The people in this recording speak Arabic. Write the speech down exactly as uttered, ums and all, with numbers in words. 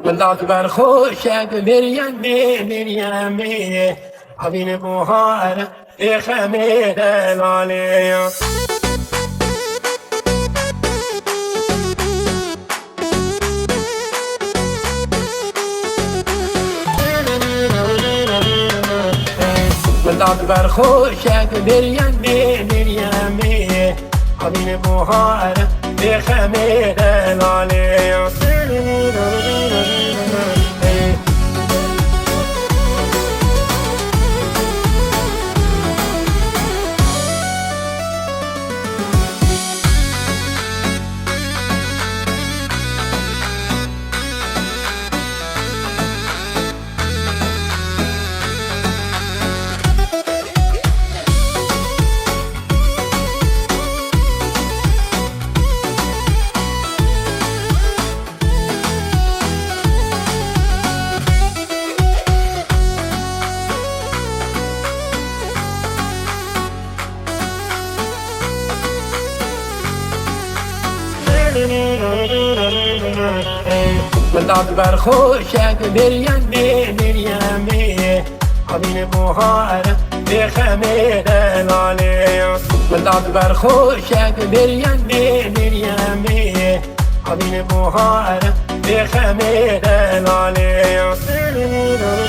والأكبر خوشك مريمي مريمي عبين بوهار في خمير العليا والأكبر خوشك مريمي مريمي عبين بوهار في خمير العليا والأكبر خوشك مريمي مريمي عبين بوهار في خمير العليا والأكبر خوشك مريمي مريمي عبين بوهار في خمير العليا